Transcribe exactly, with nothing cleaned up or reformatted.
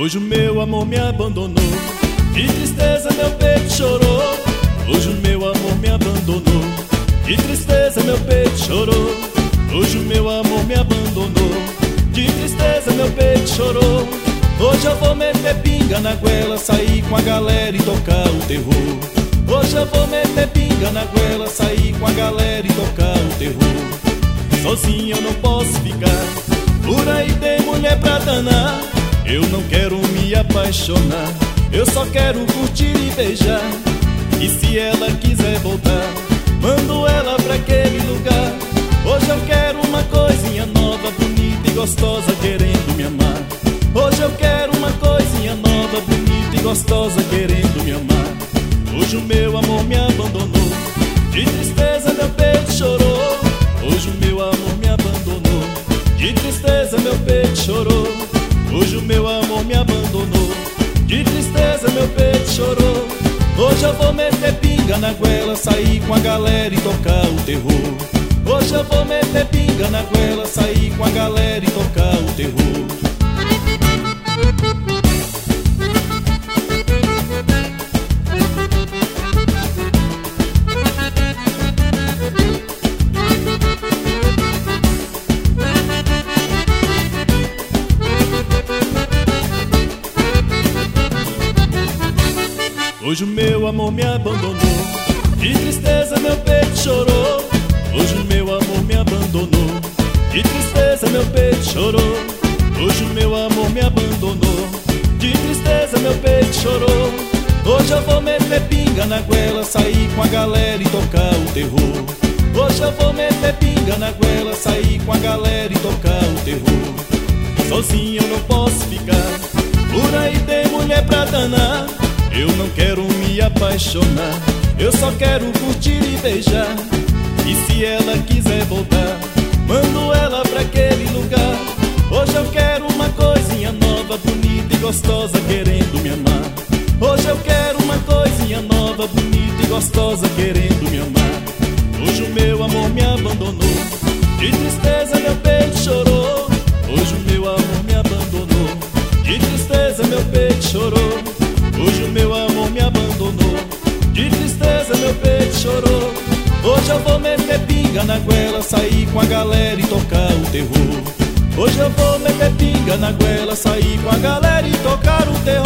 Hoje o meu amor me abandonou, de tristeza meu peito chorou. Hoje o meu amor me abandonou, de tristeza meu peito chorou. Hoje o meu amor me abandonou, de tristeza meu peito chorou. Hoje eu vou meter pinga na goela, sair com a galera e tocar o terror. Hoje eu vou meter pinga na goela, sair com a galera e tocar o terror. Sozinho eu não posso ficar, por aí tem mulher pra danar. Eu não quero me apaixonar, eu só quero curtir e beijar. E se ela quiser voltar, mando ela pra aquele lugar. Hoje eu quero uma coisinha nova, bonita e gostosa, querendo me amar. Hoje eu quero uma coisinha nova, bonita e gostosa, querendo me amar. Hoje o meu amor me abandonou, de tristeza meu peito chorou. Hoje o meu amor me abandonou, de tristeza meu peito chorou. Hoje o meu amor me abandonou, de tristeza meu peito chorou. Hoje eu vou meter pinga na goela, sair com a galera e tocar o terror. Hoje eu vou meter pinga na goela, sair com a galera e tocar o terror. Hoje o meu amor me abandonou, de tristeza meu peito chorou. Hoje o meu amor me abandonou, de tristeza meu peito chorou. Hoje o meu amor me abandonou, de tristeza meu peito chorou. Hoje eu vou meter pinga na goela, sair com a galera e tocar o terror. Hoje eu vou meter pinga na goela, sair com a galera e tocar o terror. Sozinho eu não posso ficar, por aí tem mulher pra danar. Eu não quero me apaixonar, eu só quero curtir e beijar. E se ela quiser voltar, mando ela pra aquele lugar. Hoje eu quero uma coisinha nova, bonita e gostosa, querendo me amar. Hoje eu quero uma coisinha nova, bonita e gostosa, querendo me amar. Hoje o meu amor me abandonou, de tristeza meu peito chorou. Hoje o meu amor me abandonou, de tristeza meu peito chorou. Hoje o meu amor me abandonou, de tristeza meu peito chorou. Hoje eu vou meter pinga na goela, sair com a galera e tocar o terror. Hoje eu vou meter pinga na goela, sair com a galera e tocar o terror.